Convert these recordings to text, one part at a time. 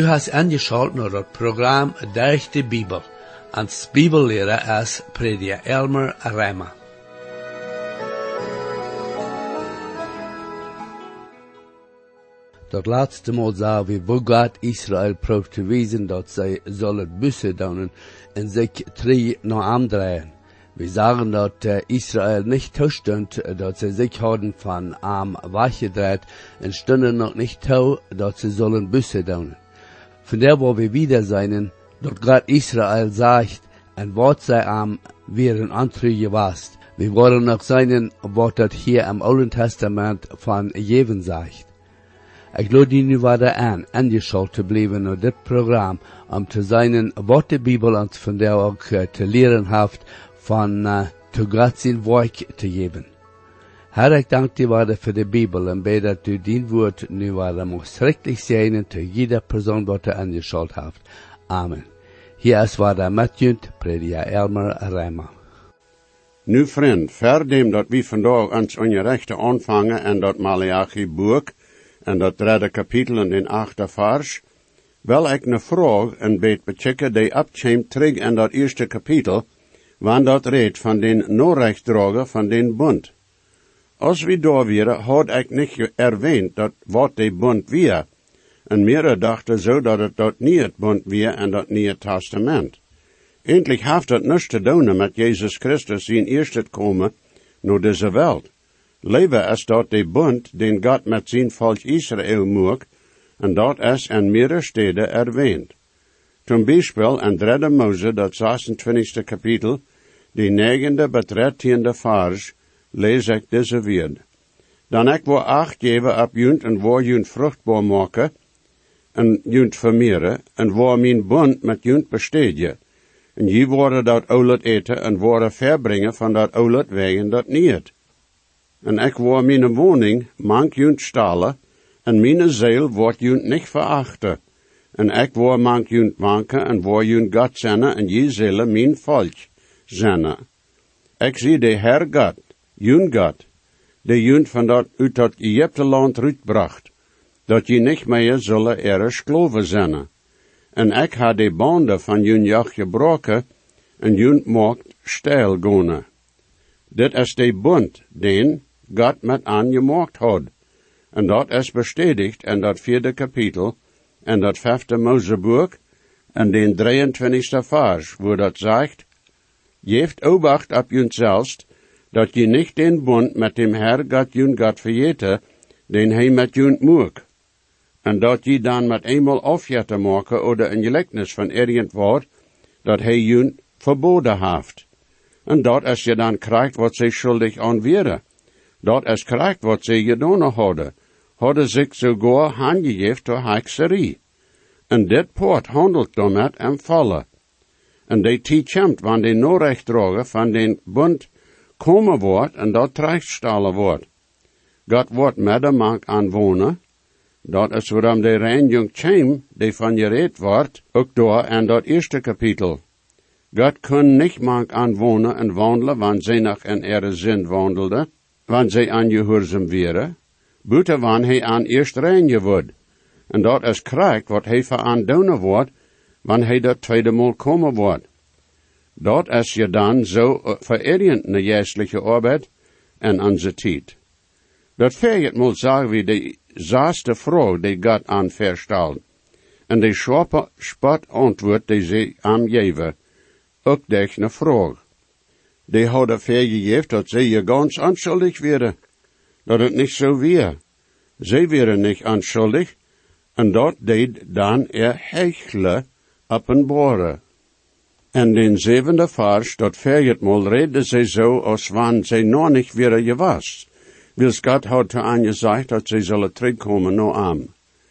Du hast angeschaut naar het programma Durch de Bibel. Als Bibellehrer is prediker Elmer Reimer. Dat laatste Mal zagen we wo God Israël proeft te wijzen dat zij zullen bussen doen en zich terug naar aandraaien. We sagen dat Israël nicht toestond dat ze zich hadden van arm weggedraaid en stonden nog niet toe dat ze zullen bussen doen. Von der wo wir wieder sein, dort Gott Israel sagt, en wat zij am wären antrüge was. Wir wollen noch sein, wat dat hier im Alten Testament von Jeven sagt. Ich lade die nu wieder angeschaut te blijven naar dit programma, te zijn wat de Bibel ons von der ook te leren heeft, van te Gott zijn werk te geven. Herr, ik dank dir wieder für die Bibel und bete, dass du dein Wort nu wieder muss schrecklich sein zu jeder Person, die du angeschaut hast. Amen. Hier ist wieder Matjünd, Prediger Elmer Reimer. Nu vriend, verdem dat we vandaag ons ongerechte aanvangen en dat Malachi boek en dat 3 kapitel en den 8 vers, wel ik ne vraag en beet bechecken die abchemt terug in dat eerste kapitel, wanneer dat redt van den Norechtdrager van den Bund. Als we daar waren, had ik niet erwähnt dat wat de Bund weer, en meer dachten zo dat het dat niet het Bund weer en dat niet het Testament. Eindelijk heeft dat niets te doen met Jezus Christus zijn eerste komen naar deze wereld. Leven is dat de Bund, den God met zijn volk Israël maakt, en dat is in meerdere steden erwähnt. Zum Beispiel in 3 Mose, dat 26 kapitel, de 9e tot 13e vers, lees ik deze woord. Dan ik wil acht geven op junt en waar junt vruchtbaar maken, en junt vermeeren, en waar mijn bond met junt bestedje. En je worden dat oulet eten, en worden verbrengen van dat oulet wegen dat niet. En ik wil mijn woning mank junt stalen, en mijn ziel wordt junt niet verachten. En ik wil mank junt wanken, en waar junt God zennen, en je zullen mijn volk zennen. Ik zie de Herr God, jun God, de jun van dat uit dat Egypteland uitbracht, dat je niet meer zullen ergens kloven zijn. En ik ha de banden van jun jacht gebroken, en jun mocht stijl gaan. Dit is de bund, den God met aan gemaakt had. En dat is bestätigt in dat 4 kapitel, en dat 5 Moseboek, en den 23 vers, wo dat zegt, geeft obacht op jun zelfs, dat je niet den bund met dem Herr God jun God vergeten, den hij met jun moek. En dat je dan met eenmaal afjetten maken oder een gelijkenis van irgendwoord, dat hij jun verboden heeft. En dat is je dan krijgt wat zij schuldig aan wäre. Dat is krijgt wat zij gedaan hadden zich sogar aangegeven door hekserie. En dit poort handelt daarmet en vallen. En die teachemt van de Norechtdrager van den bund komen wordt en dat terechtstellen wordt. God wordt met de mank aanwonen. Dat is waarom de reinjung tjeim, die van je reed wordt, ook door in dat eerste kapitel. God kon niet mank aanwonen en wandelen, wanneer zij nog in ihre zin wandelde, wanneer zij aangehoorzaam waren, buiten wanneer hij aan eerst reinje wordt. En dat is krijgt wat hij voor aandoen wordt, wanneer hij dat tweede maal komen wordt. Dat is je dan zo vereerend naar geestelijke arbeid en onze tijd. Dat vergeet moet zeggen we de zaaste vrouw die God aan verstelt. En de schwappe spot antwoord die ze aan geven. Ook deze vraag. Die hadden vergegeven dat ze je ganz onschuldig werden. Dat het niet zo weer. Ze werden niet onschuldig. En dat deed dan hechelen openbaren. En den 7e vers, dat vergetmal reden ze zo, als wanneer ze nog niet weer gewas. Wils God had aangezegd dat ze zullen terugkomen naar hem.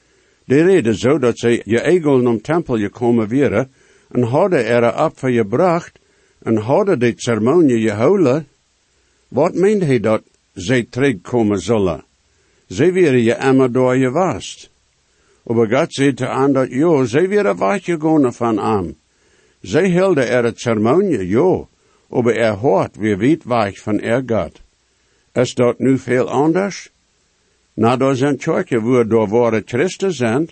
Die reden zo dat ze je eigen om tempel gekomen waren, en hadden er opfer gebracht, en hadden die ceremonie gehouden. Wat meent hij dat ze terugkomen zullen? Ze waren je immer door gewas. Maar God zei aan dat, jo, ze waren weggegaan van hem. Zij hielden er ceremonie, ja, maar hoort weer weit weg van God. Is dat nu veel anders? Na door zijn kerken, waar door ware Christen zijn,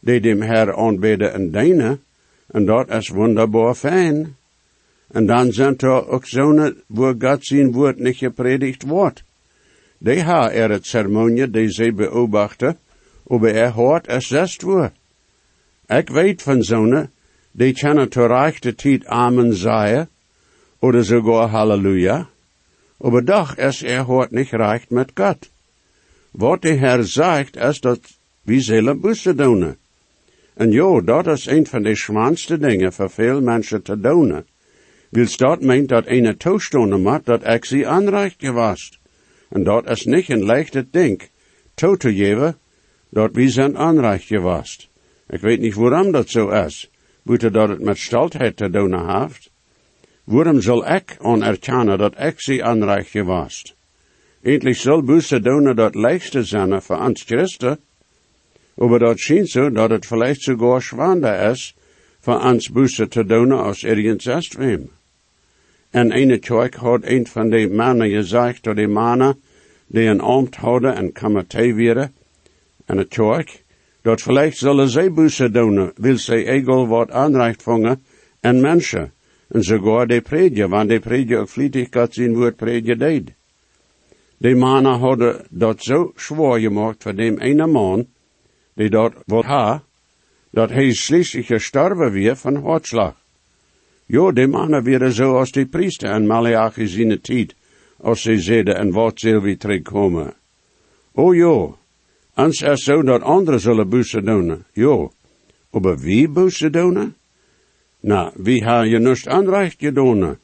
die dem Herr aanbidden en dienen, en dat is wunderbaar fijn. En dan zijn er ook zonen, waar God zijn woord niet gepredigt wordt. Die ha het ceremonie, die ze beobachten, aber hoort es zest woord. Ik weet van zonen, die kunnen ter rechte tijd Amen zeggen, oder sogar Halleluja, aber doch es hoort niet recht met God. Wat de Herr zegt, is dat we zullen bussen doen. En ja, dat is een van de schwaanste dingen voor veel mensen te doen. Wils dat meent dat een toestonden moet dat ik ze aanrecht gewast. En dat is niet een leichte ding, toe te geven, dat we zijn aanrecht gewast. Ik weet niet waarom dat zo is, buiten dat het met stoltheid te doen heeft. Waarom zal ik onerkennen dat ik ze aanrecht gewast? Eindelijk zal bussen doen dat leichte zijn voor ons Christen, aber dat schijnt zo dat het vielleicht sogar schwander is voor ons bussen te doen als ergens est wem. En een kerk had een van de mannen gezegd tot de mannen die een ambt hadden en kamertij werden, en een kerk, dat vielleicht zullen zij bussen doen, wil zij egal wat aanrecht vangen en mensen, en sogar de predje, want de predje ook vlietig God zijn woord predje deed. De mannen hadden dat zo zwaar gemaakt voor dem ene man, die dat wat ha, dat hij schließlich gestorven weer van hartslag. Jo, de mannen werden zo als de priester en Malachi zijn tijd, als ze zeiden en wat zal we terugkomen. O jo, ans is zo dat anderen zullen bussen doen, jo, aber wie bussen doen? Nou, wie ha je nust aanrecht gedaan?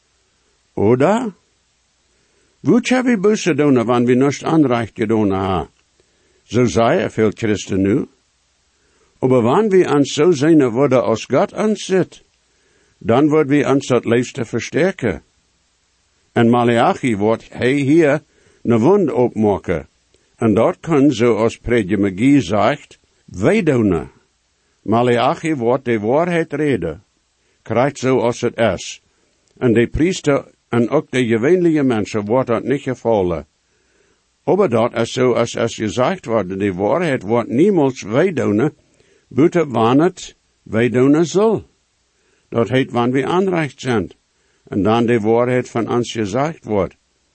Oder? Woet heb we bussen doen, wanneer we nust aanrecht gedaan ha? Zo zei veel Christen nu. Aber wanneer we ans zo zijn worden als God ans zit, dan wordt we ons dat leefste versterken. En Malachi wordt hij hier een wond opmaken. En dat kan, zoals Predje McGee zegt, wij doen. Malachi wordt de waarheid reden. Krijgt zoals het is. En de priester en ook de gewöhnliche mensen wordt dat niet gevallen. Aber dat is zoals es gezegd wordt, de waarheid wordt niemals wij doen, buiten wanneer het wij doen zal. Dat heet wanneer we aanrecht zijn. En dan de waarheid van ons gezegd wordt.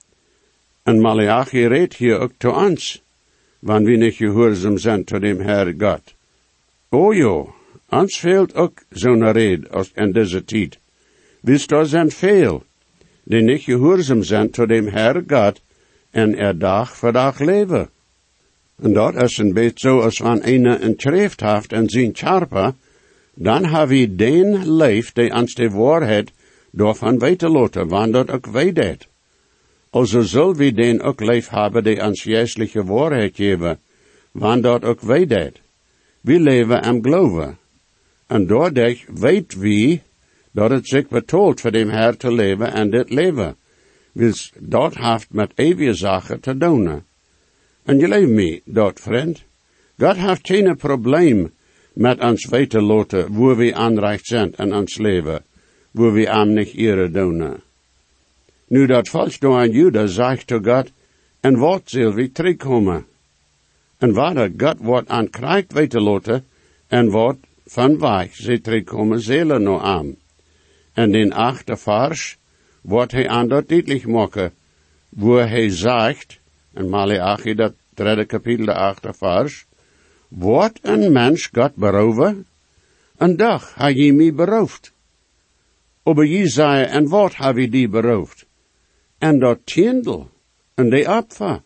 En Malachi redt hier ook te ons, wanneer we niet gehoorzaam zijn tot dem Herr God. O jo, ons fehlt ook zo'n red als in deze tijd. Wist er zijn veel, die niet gehoorzaam zijn tot dem Herr God en dag voor dag leven. En dat is een beetje zo als wanneer een schrift heeft en zijn charpa, dan hebben we den leef die ons de waarheid daarvan weten laten, wanneer dat ook wij deed. Also zullen we den ook leef hebben die ons geestelijke waarheid geven, wanneer dat ook wij deed. We leven en geloven. En doordat weet we dat het zich betoelt voor dem Herr te leven en dit leven. Wils dat heeft met eeuwige zaken te doen. En je leeft me, dat vriend. God heeft geen probleem met ons weten laten, waar we aanrecht zijn in ons leven, waar we hem niet ere doen. Nu dat volk door aan Juda zegt to God, en wat zal we terugkomen? En waar God wordt aan krijgt weten laten, en wat van weg ze terugkomen zullen nog aan. En in 8e vers wordt hij aan dat duidelijk maken, waar hij zegt, en Malachi dat 3e kapitel de 8e vers, wordt een mens God beroven? Een dag ha je mij beroofd. Aber je zei, en wat heb je die beroofd? En dat tiendel, en de opfer.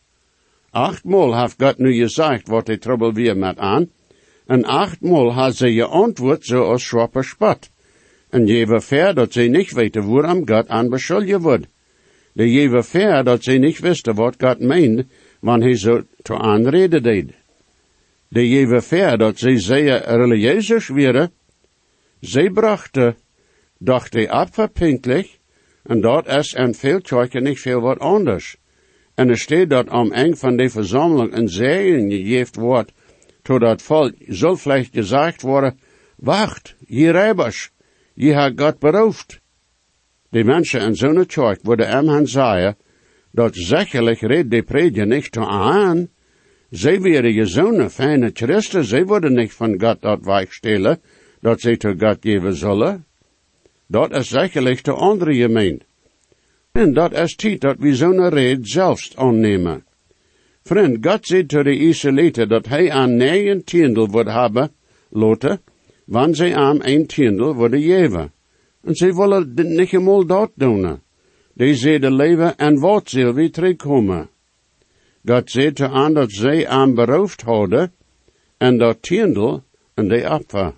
8-maal heeft God nu gezegd wat de trouble weer met aan, en 8-maal had ze je antwoord zoals schwappe spat. En je ver dat ze niet weten waarom God aan beschuldigd wordt. De je ver dat ze niet wisten wat God meende, wanneer hij zo te aanreden deed. De je ver dat ze zeer religieus werden, ze brachten doch de opfer pinklich, en dat is in veel kerken niet veel wat anders. En er staat dat om een van de verzameling een zegen gegeven wordt, totdat volk zo vielleicht gezegd worden, wacht, je rebers, je hebt God beroofd. De mensen in zo'n kerk worden hem gaan zeggen, dat zekerlijk redt de prediker niet te aan, Zij wären gezonde, fijne Christen, zij worden niet van God dat weichstellen, dat zij te God geven zullen. Dat is zekerlijk de andere gemeente. En dat is tijd dat we zo'n red zelfs aannemen. Vriend, God zei te de Israëlieten dat hij aan 9 tiendel wordt hebben, laten, wanneer zij aan 1 tiendel worden geven. En zij willen dit niet eenmaal dat doen. Die zeiden leven en wat zal weer terugkomen. God zei te aan dat zij aan beroofd houden, en dat tiendel en die apfer.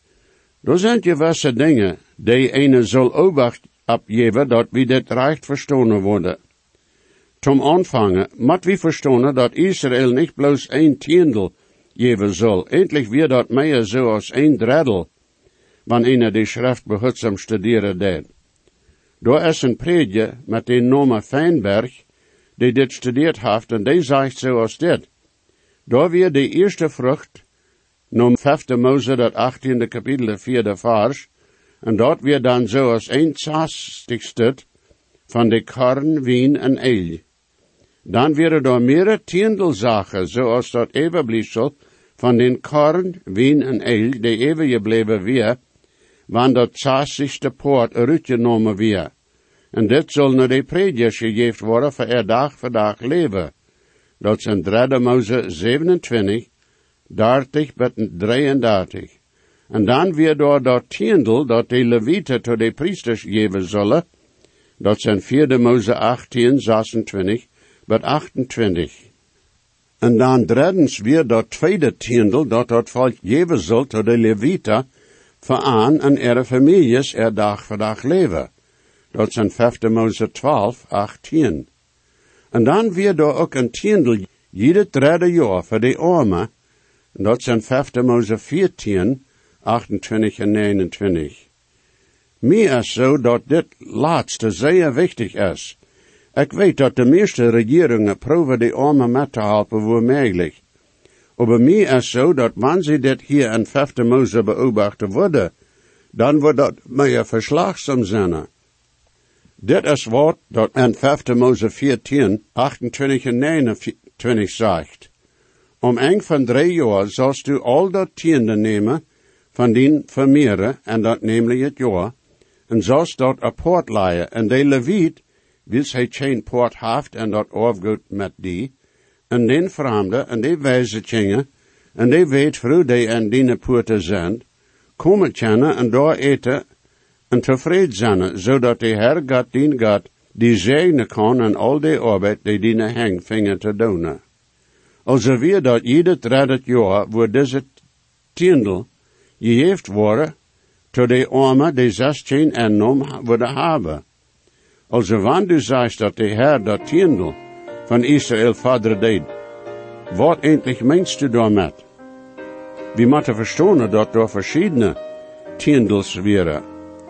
Er zijn gewisse dingen, die ene zal obacht opgeven, dat we dit recht verstaan worden. Zum Anfangen moet we verstaan dat Israël niet bloos 1 tiendel geven zal. Endlich weer dat meer zo als 1 drittel, wanneer die schrift behutsam studeren deed. Daar is een predje met de naam Feinberg, die dit studeerd heeft, en die zegt zoals dit. Daar weer de eerste vrucht, nom 5 Mose, dat 18e kapitel, 4e vers, en dat weer dan zoals 1/60 van de korn, wien en eil. Dan weer daar meerdere tiendelzaken, zoals dat evenbliefsel van den korn, wien en eil, die even gebleven weer, wanneer dat 60ste poort uitgenomen weer. En dit zal naar de predjes gegeven worden voor dag leven. Dat zijn 3 Mose 27, 30 tot 33. En dan weer door dat tiendel dat de Levieten tot de priesters geven zullen, dat zijn 4 Mose 18, 26 tot 28. En dan drittens weer dat tweede tiendel dat volk geven zal tot de Levieten, voor aan en families dag voor dag leven. Dat zijn 5 Mose 12, 18. En dan weer door ook een tiendel, jede 3e jaar voor de armen, en dat zijn 5 Mose 14, 28 en 29. Mij is zo dat dit laatste zeer wichtig is. Ik weet dat de meeste regeringen proeven de armen met te helpen waar mogelijk. Maar mij is zo dat wanneer ze dit hier in 5 Mose beobachten worden, dan wordt dat meer verslagzaam zijn. Dit is wat dat in 5 Mose 14, 28 en 29 zegt. Om een van 3 jaar zalst u al dat tiende nemen van die vermeeren, en dat namelijk het jaar, en zalst dat apart leien, en de Leviet, wils hij geen poort haft en dat afgoed met die, en den vreemde, en die wijze tjingen, en die weet vroeg die en die poorten zijn, komen tjenen en daar eten, en tevreden zijn, zodat de Heer God, dien God, die zegenen kan en al die arbeid die die heng vingen te doen. Also weer dat jede 3 jaar wordt deze tiendel gegeven worden, tot de armen die 16 en nom worden hebben. Also wanneer du zegt dat de Heer dat tiendel van Israël vader deed, wat endlich meinst du daarmee? We moeten verstaan dat er verschillende tiendels wären.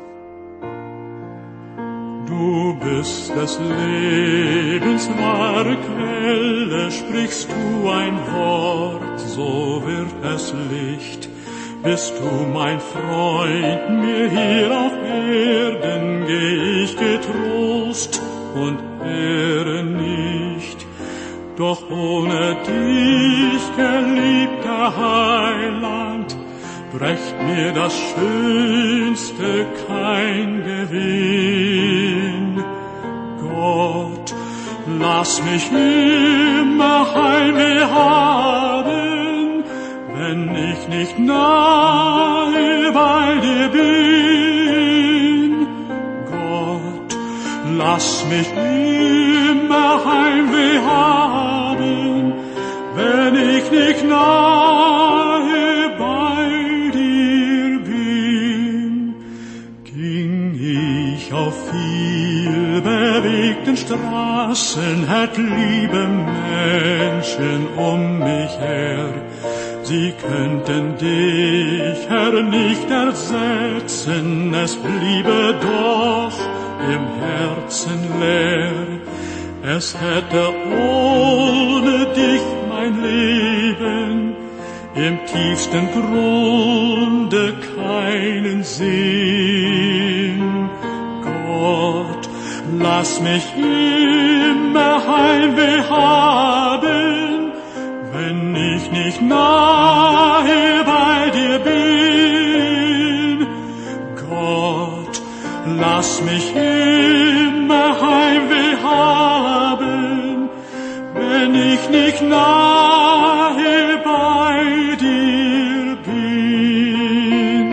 Du bist des Lebens wahre Quelle, sprichst du ein Wort, so wird es Licht. Bist du mein Freund, mir hier auf Erden geh ich getrost und irre nicht. Doch ohne dich, geliebter Heiland, brächt mir das Schönste kein Gewinn. Gott, lass mich immer Heimweh haben, wenn ich nicht nahe bei dir bin. Gott, lass mich immer Heimweh haben, wenn ich nicht nahe bei dir bin. Ging ich auf viel bewegten Straßen, hätt liebe Menschen um mich her, sie könnten dich, Herr, nicht ersetzen, es bliebe doch im Herzen leer. Es hätte ohne dich mein Leben im tiefsten Grunde keinen Sinn. Gott, lass mich immer Heimweh haben, wenn nicht nahe bei dir bin. Gott, lass mich immer Heimweh haben, wenn ich nicht nahe bei dir bin.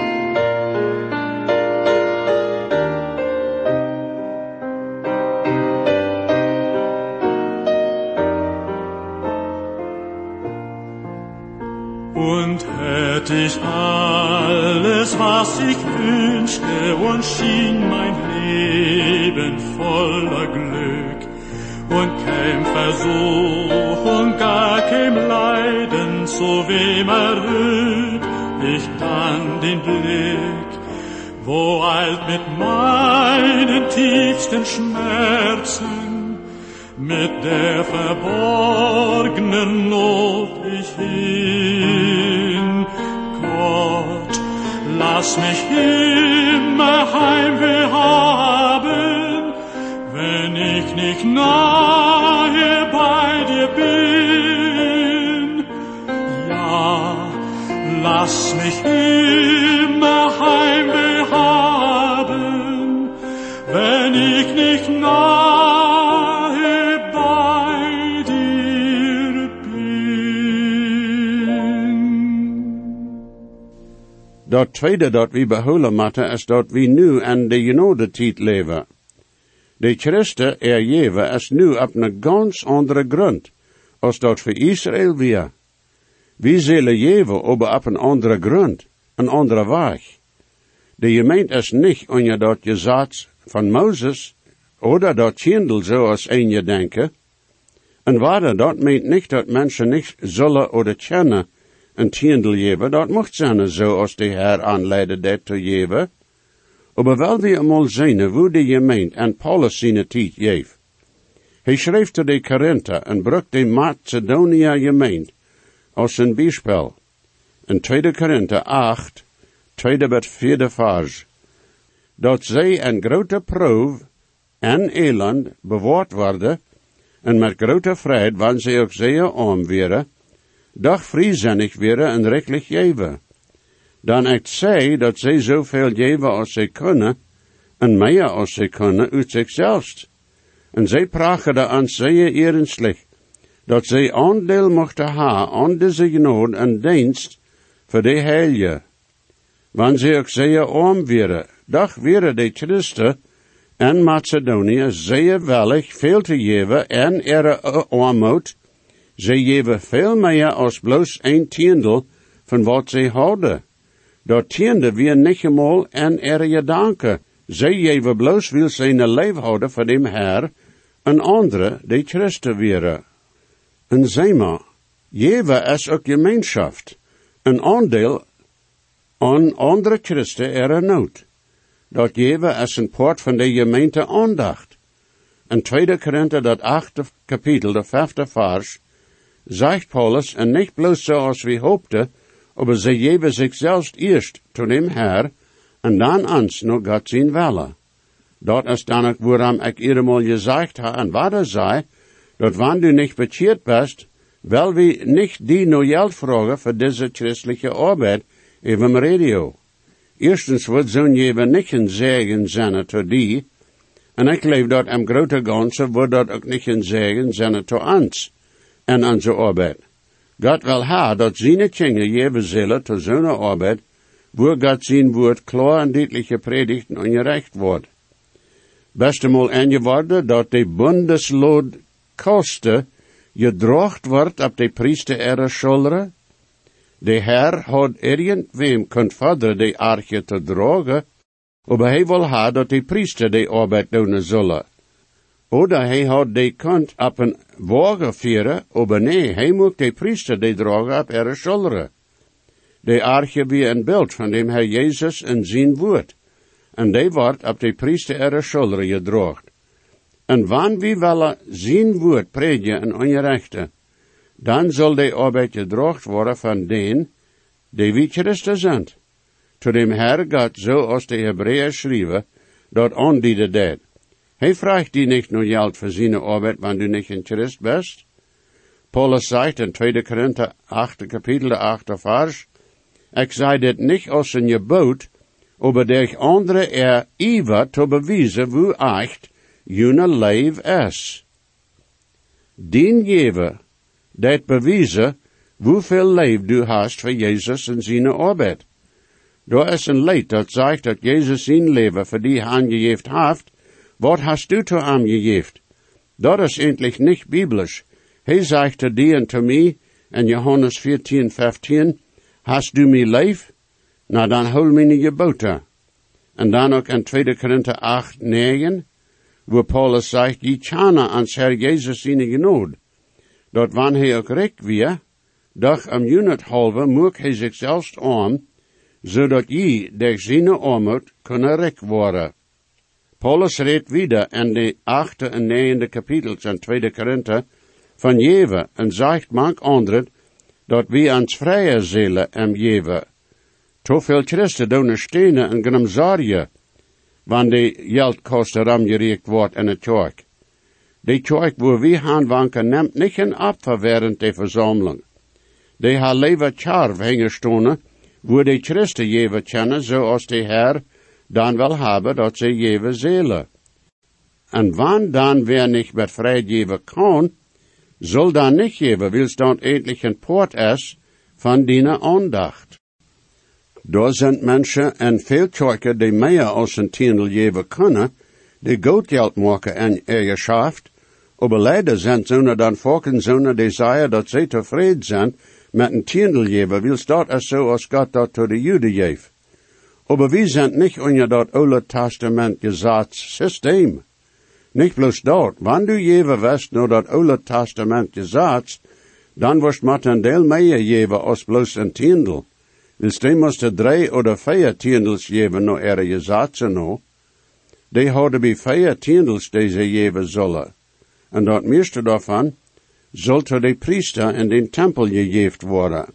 Und hätt ich alles, was ich wünschte, und schien mein Leben voller Glück, und käm Versuch und gar käm Leiden, so wem erhöht ich dann den Blick, wo eilt mit meinen tiefsten Schmerzen, mit der verborgenen Not ich hin. Gott, lass mich immer Heimweh haben, wenn ich nicht nahe bei dir bin. Ja, lass mich immer Heimweh haben, wenn ich nicht nahe bei dir bin. Dat tweede dat we behouden moeten is dat we nu aan de genadetijd leven. De Christen leven is nu op een ganz andere grond, als dat voor Israël weer. We zullen leven op een andere grond, een andere weg. De gemeente is niet onder dat gezag van Moses, oder dat Kindel zoals een je denken. En waarde, dat meent niet dat mensen niet zullen oder kennen een Kindel geven, dat mocht zijn zoals de Heer aanleidde dat te geven. Maar wel we eenmaal zien hoe de gemeente en Paulus zijn tijd geeft. Hij schreef te de Korinther en bracht de Macedonia gemeente als een bijspel. In 2 Korinther 8, 2-4 vers. Dat zij een grote proef en eland bewaard worden, en met grote vrijheid, wanneer zij ook zeer arm werden, doch vriezinnig werden en rechtlich geven. Dan echt zij dat zij zoveel geven als zij kunnen, en meer als zij kunnen uit zichzelf. En zij praten aan zeer eerenslich, dat zij aandeel mochten hebben aan deze genade en dienst voor de heilige. Wanneer zij ook zeer arm werden, doch werden de Christen en Macedonië zeer willig veel te geven en armoed. Zij geven veel meer als bloos een tiendel van wat zij hadden. Dat tiende weer niet eenmaal en gedanken. Zij geven bloos wil zijn leven houden voor dem Heer, en andere de Christen weer. En zeg maar, geven is ook gemeenschap, een aandeel aan andere Christen nood. Dat geven is een poort van de gemeente aandacht. In 2 Korinther dat 8 kapitel, de 5 vers, zegt Paulus, en niet bloos zoals we hoopten, aber zij geven zichzelf eerst tot dem Heer, en dan ons nog God zijn wille. Dat is dan ook waarom ik eenmaal gezegd heb, en wat er zei, dat wanneer du niet bekeerd bent, wel we niet die no geld vragen voor deze christelijke arbeid even radio. Eerstens wordt zo'n geven niet een zegen zijn tot die, en ik leef dat in grote ganse wordt dat ook niet een zegen zijn tot ons en onze arbeid. God wil ha dat zijn kinderen geven zullen tot zo'n arbeid, waar God zijn woord klaar en duidelijk gepredigt en gerecht wordt. Best eenmaal aangeworden dat de bundeslood kosten gedraagd wordt op de priester ihre schulden. De Heer had irgendwem kunt vaderen de arche te dragen, maar hij wil ha dat de priester de arbeid doen zullen. Oder hij had de kunt op een wagen vieren, maar nee, hij moet de priester de dragen op ihre schulden. De arche wie een beeld van dem Heer Jezus en zijn woord, en die wordt op de priester ihre schulden gedraagd. En wanneer we willen zijn woord predigen en ongerechten, dan zal de arbeid gedraagd worden van den, die wie Christen zijn. Tot dem Heer God, zoals de Hebreeën schrijven, dat aandienen deed. Hij vraagt die niet nog geld voor zijn arbeid, wanneer du niet een Christ bent. Paulus sagt in 2. Korinther 8, Kapitel 8, Vers, ich sei dit nicht aus een Gebot, aber durch andere Iva te bewijzen wo echt june leef is. Dien jewe, dat bewijzen hoeveel leef du hast voor Jezus en zijn arbeid. Daar is een lied dat zegt dat Jezus zijn leven voor die aangegeven heeft. Wat hast du te aangegeven? Dat is endlich niet biblisch. Hij zegt te die en te mij, in Johannes 14, 15, hast du mij lief? Nou, dan hol mijn geboten. En dan ook in 2. Korinther 8, 9, wo Paulus zegt, je tjana ans Herr Jezus zijn genode. Dat wanneer hij ook rijk weer, doch am unit halve moek hij zichzelf aan, zodat je durch zijn armoed kunnen rijk worden. Paulus redt wieder in de 8. en 9. kapitels in 2. Korinther van jewe en zegt mank anderen, dat we ans vrije zelen jewe. Te veel Christen doen stenen en gaan zorgen, wanneer de geldkosten ramgericht wordt in het kerk. De kerk waar we aanwanken neemt niet een opfer während de verzameling. De ha liever tjarv hengestonen, wo de Christen jewe kennen, zoals de Herr dan wel hebben dat ze jewe zelen. En wann dan weer niet met vrijgeven kan, zal dan niet jewe, wils dan endlich een poort is van die aandacht. Daar zijn mensen en veel kerken die meer als een tiendel geven kunnen, die goed geld maken in ihr Geschäft, aber leider zijn zonen dan volken zonen die zeggen dat ze tevreden zijn met een tiendel geven, wils dat is zo als God dat tot de Juden geeft. Aber wir sind nicht unter das Alte Testament Gesetzsystem. Nicht bloß dort. Wenn du jewe wirst nur das Alte Testament Gesetz, dann wirst du ein Teil mehr jewe als bloß ein Tiendel. Willst du musst 3 oder 4 Tiendels jewe nur ihre Gesetze noch. Die hadden bij 4 Tiendels diese jewe sollen. Und dat meeste davon sollte de Priester in den Tempel gegeven worden.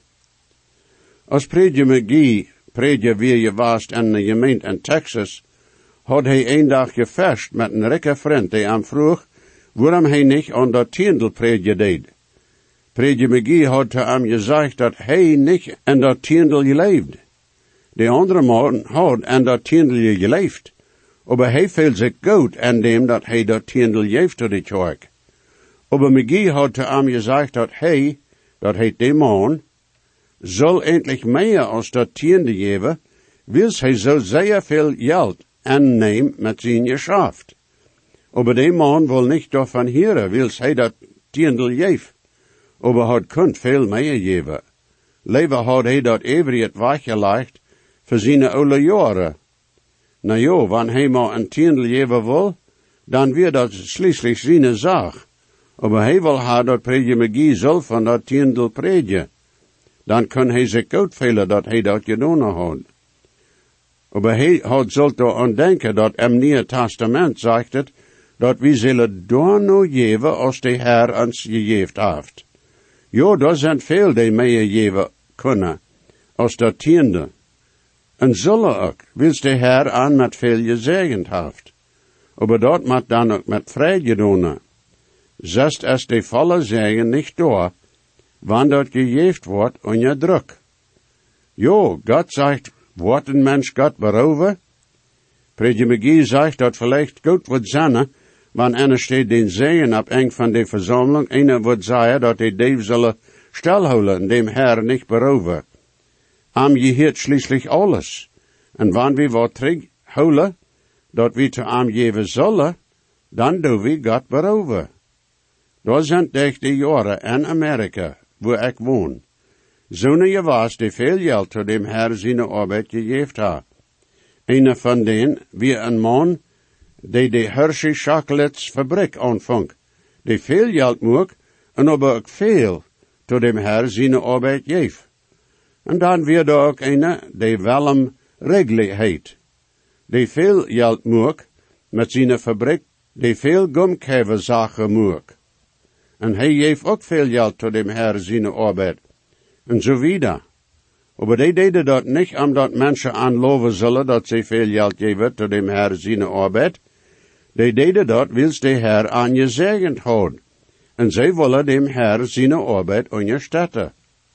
Als Prediger McGee prediger wie je was in de gemeente in Texas, had hij een dag gefest met een rijke vriend die hem vroeg, waarom hij niet aan dat tiendel prediger deed. Prediger McGee had te hem gezegd dat hij niet in dat tiendel geleefd. De andere man had in dat tiendel geleefd, aber hij viel zich goed in dem dat hij dat tiendel geeft tot de kerk. Aber McGee had te hem gezegd dat hij, dat heet de man, zal endlich meer als dat tiende geven, wils hij zo zeer veel geld aannemen met zijn Geschäft. Aber de man wil niet davon hören, wils hij dat tiendel geeft, aber had kunt veel meer geven. Liever had hij dat everiet weggelegd voor zijn oude jaren. Nou ja, wanneer hij maar een tiendel geven wil, dan weer dat schließlich zijn zaak. Aber hij wil haar dat prediger McGee zelf van dat tiendel predigen. Dan kan hij zich uitvelen dat hij dat gedaan had. Maar hij had zult er aan denken dat im Nieuwe Testament zegt het, dat we zullen door nou geven als de Heer ons gegeven heeft. Ja, daar zijn veel die meer geven kunnen, als dat tiende. En zullen ook, wils de Heer aan met veel gezegend heeft. Maar dat moet dan ook met vrij gedaan. Zest is de volle zegen niet door, wanneer dat gegeven wordt onder druk. Jo, God zegt, wordt een mens God beroven? Prediger McGee zegt dat vielleicht goed wordt zijn, wanneer einer steht den zegen op een van de verzameling, einer wordt zeggen dat die dief zullen stilhouden en dem Herr niet beroven. Am geheert schließlich alles. En wanneer we wat terughouden, dat we te am geven zullen, dan doen we God beroven. Daar zijn de jaren in Amerika, wo ik woon. Zo'n je was die veel geld tot dem Herr zijn arbeid gegeven had. Een van den, wie een man, die de Hershey Chocolates fabriek aanvangt, die veel geld moek, en aber ook veel tot dem Herr zijn arbeid geeft. En dan weer er ook een, die Willem Wrigley heet, die veel geld moek, met zijn fabriek, die veel gumkeverzaken moek. En hij geeft ook veel geld tot dem Herr zijn arbeid. En zo wieder. Aber die deden dat niet omdat mensen aanloven zullen dat ze veel geld geven tot dem Herr zijn arbeid. Die deden dat wils de Herr aan gezegend had. En zij willen dem Herr zijn arbeid ondersteunen.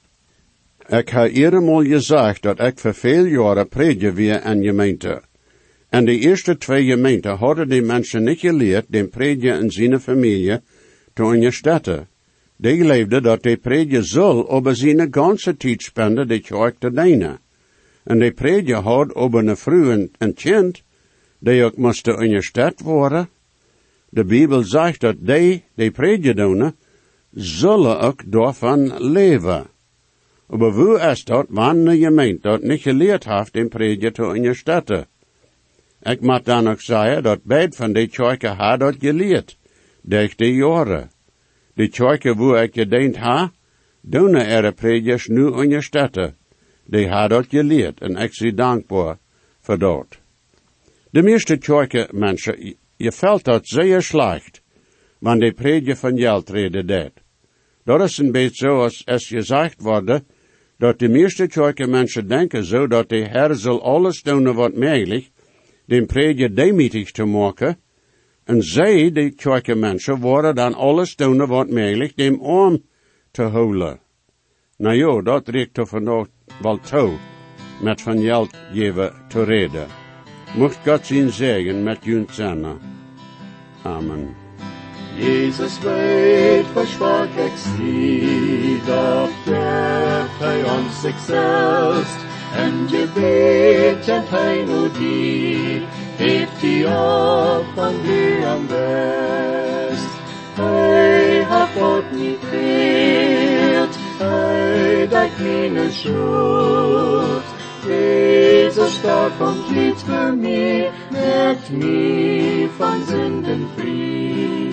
Ik heb eenmaal gezegd dat ik voor veel jaren prediker weer aan gemeente. En de eerste 2 gemeenten hadden die mensen niet geleerd dem prediker en zijn familie te ondersteunen. Die leefden dat de prediker zal over zijn ganze tijd spenden de kerk te dienen. En de prediker had over een vrouw en kind, die ook moesten ondersteund worden. De Bijbel zegt dat die prediker doen, zullen ook daarvan leven. Maar hoe is dat, wanneer een gemeente dat niet geleerd heeft, den prediker te ondersteunen? Ik moet dan ook zeggen dat beide van die kerken had dat geleerd, durch die jaren. Die kerken waar ik gediend heb, doen ihre predikers nu ondersteunen. Die had dat geleerd en ik zie dankbaar voor dat. De meeste kerkenmensen, je fällt dat zeer slecht, wanneer die prediker van geld reden deed. Dat is een beetje zo als gezegd wordt, dat de meeste kerkenmensen denken zo dat de Herr zal alles doen wat mogelijk, den prediker demütig te maken, en zij, de kerkenmensen, worden dan alles doen wat mogelijk, dem arm te houden. Nou ja, dat reikt er vandaag wel toe, met van geld geven te reden. Mocht God zijn zegen met jullie samen. Amen. Jesus weet, versprach ik zie, dat geeft hij ons zichzelf, en gebet en hij nu die, heeft die op van wie am best. Hij hat God niet gewild, hij dat meine schuld. Jesus starb und litt für mich, macht mich von Sünden frei.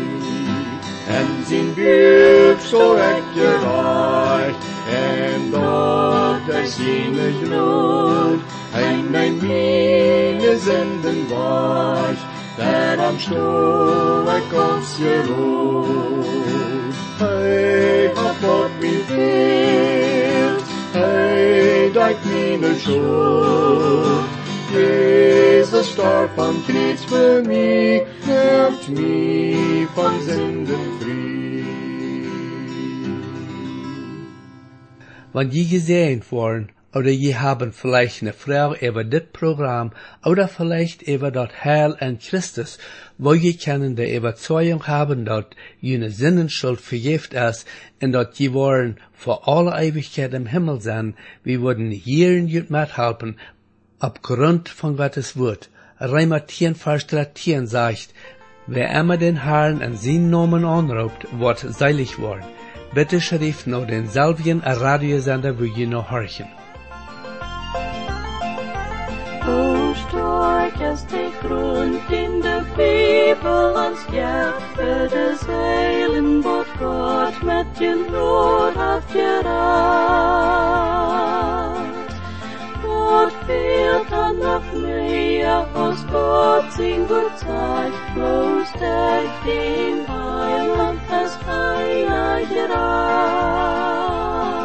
En zijn buik zo echt gereicht, en dort er seine Glut, en mijn meine Sünden weicht, der am Stuhl uns geruht. Hey, hat Gott mich gefühlt, hey, dat meine Schuld. Jesus starb am Kreuz für mich, macht mich von Sünden frei. Wenn je gesehen worden, oder je haben vielleicht eine Frau über das Programm, oder vielleicht über das Heil in Christus, wo je können die Überzeugung haben, dass jene Sinnenschuld vergift ist, und dass je wollen vor alle Ewigkeit im Himmel sein, wir würden hier in jut mithelfen, aufgrund von Gottes Wort. Römer 10, Vers 13 sagt, wer immer den Herrn in seinen Namen anruft, wird selig worden. Bitte schrift noch denselben Radiosender, wo je noch horchen. O stark ist der Grund in der Bibel uns gibt, für das Heilen, was Gott mit den Not hat gerat. Gott fehlt dann noch mehr, aus Gott sein Wort sagt, bloß durch den Heiland das Heiland gerat.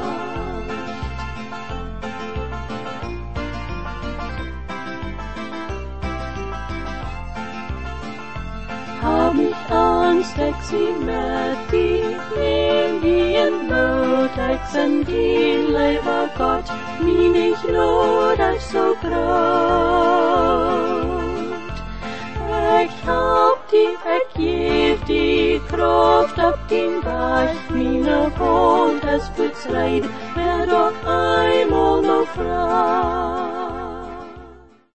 Hab nicht Angst, ich sie mit dir, nehm die in Not, ich sind die Leiber Gott, wie nicht Not, ich so groß. Ich hab die, ich geb die Kraft auf den Berg, meine Hand, es bezreit, wer doch